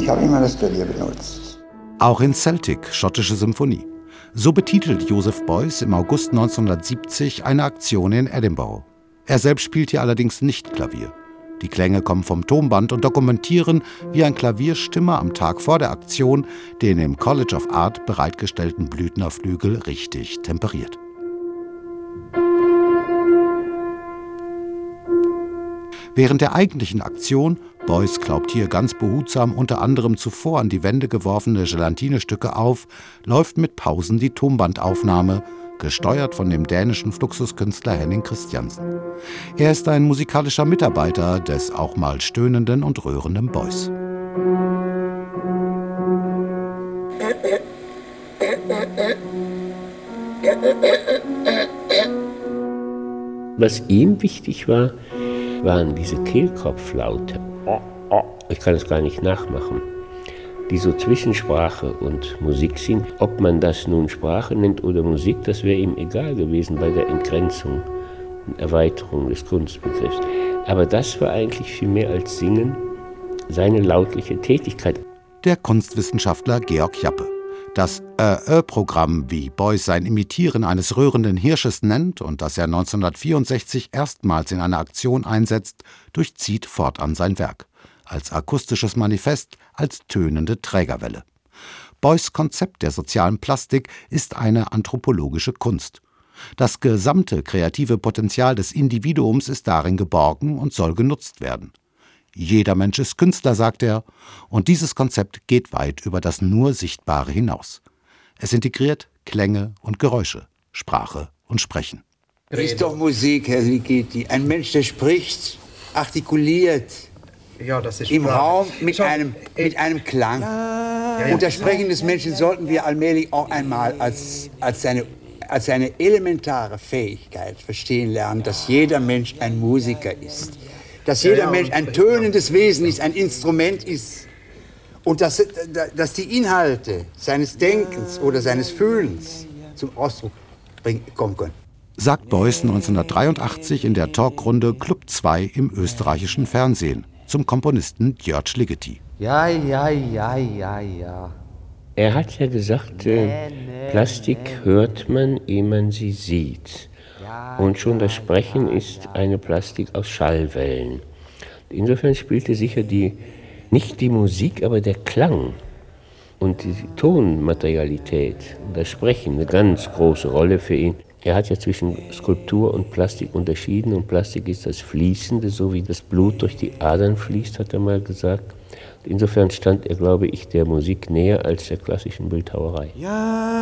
habe immer das Klavier benutzt. Auch in Celtic, schottische Symphonie. So betitelt Joseph Beuys im August 1970 eine Aktion in Edinburgh. Er selbst spielt hier allerdings nicht Klavier. Die Klänge kommen vom Tonband und dokumentieren, wie ein Klavierstimmer am Tag vor der Aktion den im College of Art bereitgestellten Blüthner Flügel richtig temperiert. Während der eigentlichen Aktion, Beuys klaubt hier ganz behutsam unter anderem zuvor an die Wände geworfene Gelatinestücke auf, läuft mit Pausen die Tonbandaufnahme, gesteuert von dem dänischen Fluxuskünstler Henning Christiansen. Er ist ein musikalischer Mitarbeiter des auch mal stöhnenden und rührenden Beuys. Was ihm wichtig war, waren diese Kehlkopflaute. Ich kann es gar nicht nachmachen, die so zwischen Sprache und Musik sind. Ob man das nun Sprache nennt oder Musik, das wäre ihm egal gewesen bei der Entgrenzung und Erweiterung des Kunstbegriffs. Aber das war eigentlich viel mehr als Singen seine lautliche Tätigkeit. Der Kunstwissenschaftler Georg Jappe. Das Programm, wie Beuys sein Imitieren eines rührenden Hirsches nennt und das er 1964 erstmals in einer Aktion einsetzt, durchzieht fortan sein Werk. Als akustisches Manifest, als tönende Trägerwelle. Beuys Konzept der sozialen Plastik ist eine anthropologische Kunst. Das gesamte kreative Potenzial des Individuums ist darin geborgen und soll genutzt werden. Jeder Mensch ist Künstler, sagt er, und dieses Konzept geht weit über das nur Sichtbare hinaus. Es integriert Klänge und Geräusche, Sprache und Sprechen. Das ist doch Musik, Herr Ligeti. Ein Mensch, der spricht, artikuliert, ja, das ist im Sprache. Raum mit einem Klang. Und das Sprechen des Menschen sollten wir allmählich auch einmal als eine elementare Fähigkeit verstehen lernen, dass jeder Mensch ein Musiker ist. Dass jeder Mensch ein tönendes Wesen ist, ein Instrument ist. Und dass die Inhalte seines Denkens oder seines Fühlens zum Ausdruck kommen können. Sagt Beuys 1983 in der Talkrunde Club 2 im österreichischen Fernsehen zum Komponisten György Ligeti. Ja. Er hat ja gesagt, Plastik hört man, ehe man sie sieht. Und schon das Sprechen ist eine Plastik aus Schallwellen. Insofern spielte sicher nicht die Musik, aber der Klang und die Tonmaterialität, das Sprechen, eine ganz große Rolle für ihn. Er hat ja zwischen Skulptur und Plastik unterschieden und Plastik ist das Fließende, so wie das Blut durch die Adern fließt, hat er mal gesagt. Insofern stand er, glaube ich, der Musik näher als der klassischen Bildhauerei. Ja.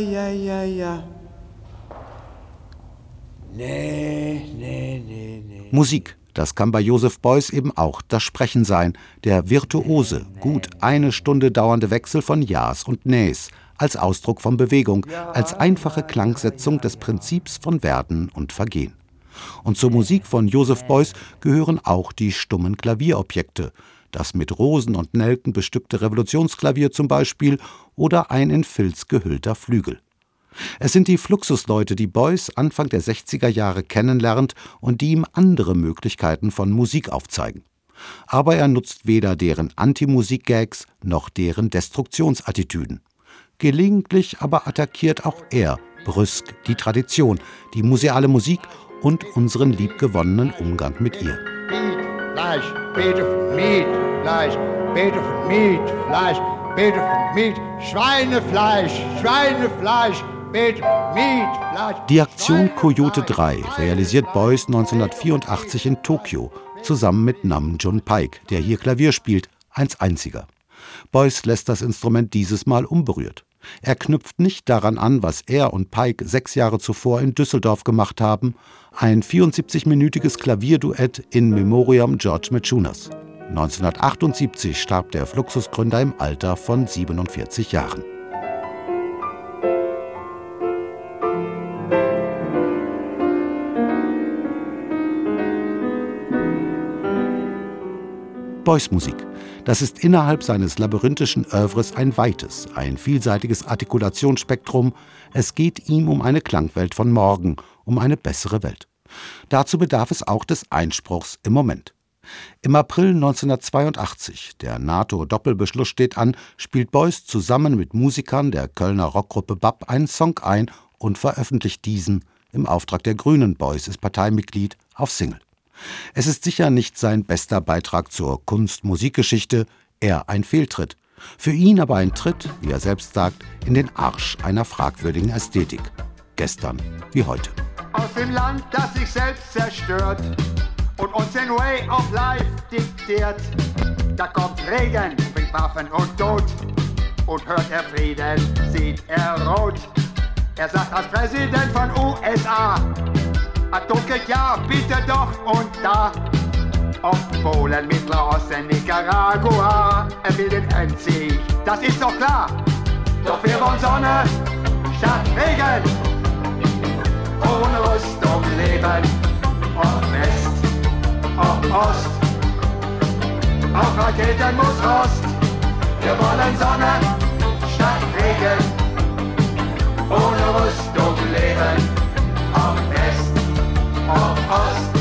Nee. Musik, das kann bei Joseph Beuys eben auch das Sprechen sein, der virtuose, gut eine Stunde dauernde Wechsel von Ja's und Näs, als Ausdruck von Bewegung, als einfache Klangsetzung des Prinzips von Werden und Vergehen. Und zur Musik von Joseph Beuys gehören auch die stummen Klavierobjekte, das mit Rosen und Nelken bestückte Revolutionsklavier zum Beispiel oder ein in Filz gehüllter Flügel. Es sind die Fluxusleute, die Beuys Anfang der 60er Jahre kennenlernt und die ihm andere Möglichkeiten von Musik aufzeigen. Aber er nutzt weder deren Anti-Musik-Gags noch deren Destruktionsattitüden. Gelegentlich aber attackiert auch er brüsk die Tradition, die museale Musik und unseren liebgewonnenen Umgang mit ihr. Fleisch, Beete von Miet, Fleisch, Beete von Miet, Fleisch, Beete von Miet, Schweinefleisch, Beete von Miet, Fleisch. Die Aktion Coyote 3 realisiert Beuys 1984 in Tokio, zusammen mit Nam June Paik, der hier Klavier spielt, als einziger. Beuys lässt das Instrument dieses Mal unberührt. Er knüpft nicht daran an, was er und Paik 6 Jahre zuvor in Düsseldorf gemacht haben, ein 74-minütiges Klavierduett in Memoriam George Maciunas. 1978 starb der Fluxusgründer im Alter von 47 Jahren. Beuys Musik. Das ist innerhalb seines labyrinthischen Œuvres ein weites, ein vielseitiges Artikulationsspektrum. Es geht ihm um eine Klangwelt von morgen, um eine bessere Welt. Dazu bedarf es auch des Einspruchs im Moment. Im April 1982, der NATO-Doppelbeschluss steht an, spielt Beuys zusammen mit Musikern der Kölner Rockgruppe BAP einen Song ein und veröffentlicht diesen im Auftrag der Grünen. Beuys ist Parteimitglied auf Single. Es ist sicher nicht sein bester Beitrag zur Kunst-Musikgeschichte, eher ein Fehltritt. Für ihn aber ein Tritt, wie er selbst sagt, in den Arsch einer fragwürdigen Ästhetik. Gestern wie heute. Aus dem Land, das sich selbst zerstört und uns den Way of Life diktiert. Da kommt Regen, bringt Waffen und Tod. Und hört er Frieden, sieht er rot. Er sagt als Präsident von USA, Atomkrieg ja, bitte doch und da. Ob Polen, Mittelosten, Nicaragua, er will den Endsieg, das ist doch klar. Doch wir wollen Sonne statt Regen, ohne Rüstung leben, ob West, ob Ost, auf Raketen muss Rost. Wir wollen Sonne statt Regen, ohne Rüstung leben, ob West, ob Ost,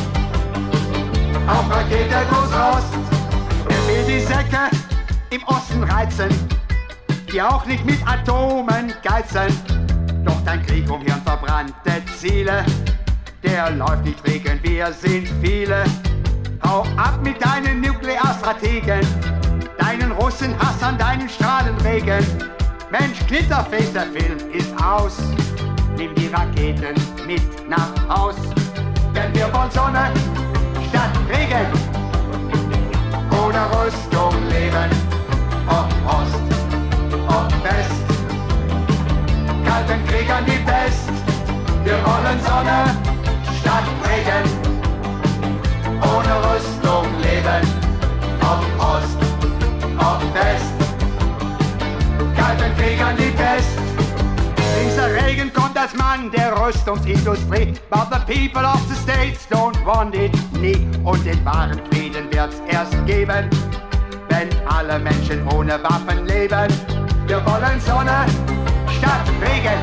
auf Raketen muss Rost. Er will die Säcke im Osten reizen, die auch nicht mit Atomen geizen. Doch dein Krieg um hirnverbrannte Ziele, der läuft nicht wegen wir sind viele. Hau ab mit deinen Nuklearstrategen, deinen Russenhass an deinen Strahlenregen. Mensch, Knitterfest, der Film ist aus. Nimm die Raketen mit nach Haus. Denn wir wollen Sonne statt Regen, ohne Rüstung leben, ob Ost, ob West. Kalten Krieg an die Pest. Wir wollen Sonne statt Regen, ohne Rüstung leben, ob Ost, ob West. Kalten Krieg an die Pest. Dieser Regen kommt als Mann der Rüstungsindustrie, but the people of the States don't want it nie. Und den wahren Frieden wird's erst geben, wenn alle Menschen ohne Waffen leben. Wir wollen Sonne statt Regen,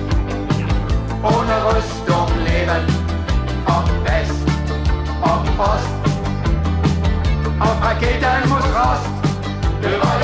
ohne Rüstung leben, ob West, ob Ost, auf Raketen muss Rost. Wir wollen